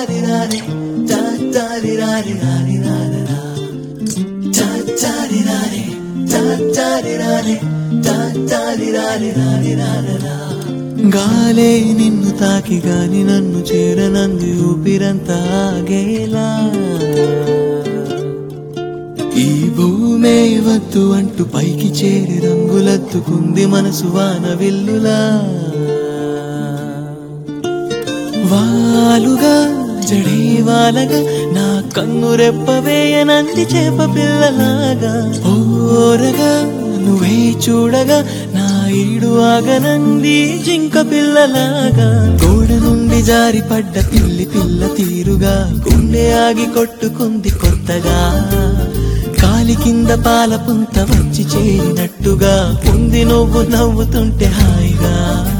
గాలే నిన్ను తాకి గాని నన్ను చేరనంది ఊపిరంతా ఆగేలా ఈ భూమే వద్దు అంటూ పైకి చేరి రంగులెత్తుకుంది మనసు వాన విల్లులా వాలుగా జడేవాలగా నా కన్ను రెప్పవేయనంది చేప పిల్లలాగా ఓరగా నువ్వే చూడగా నా ఈడు ఆగనంది జింక పిల్లలాగా గోడ నుండి జారి పడ్డ పిల్లి పిల్ల తీరుగా గుండె ఆగి కొట్టుకుంది కొత్తగా కాలి కింద పాల పుంత వచ్చి చేరినట్టుగా ఉంది నువ్వు నవ్వుతుంటే హాయిగా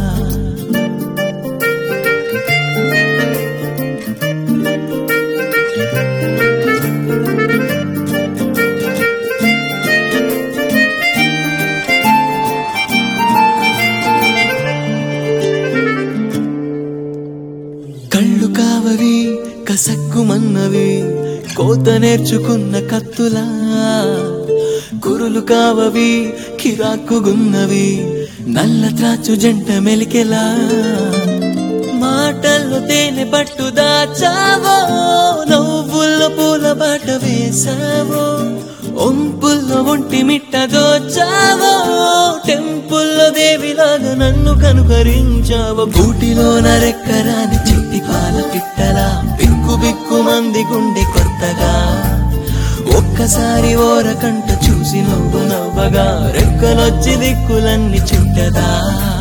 కళ్ళు కావవి కసక్కుమన్నవి కోత నేర్చుకున్న కత్తులా కురులు కావవి కిరాక్కుగున్నవి నల్ల త్రాచు జంట మెలికెలా మాటల్లో తేనె పట్టు దాచావో నవ్వుల్లో పూల బాట వేసావో ఒంపుల్లో ఒంటి మిట్ట దోచావో టెంపుల్లో దేవిలాగా నన్ను కనుకరించావో గూటిలో నరెక్కరాని చిట్టి పాల పిట్టలా బిక్కు బిక్కు మంది గుండె కొత్తగా ఒక్కసారి ఓరకంట చూసి నువ్వు నవ్వగా రెక్కలొచ్చి దిక్కులన్నీ చుట్టదా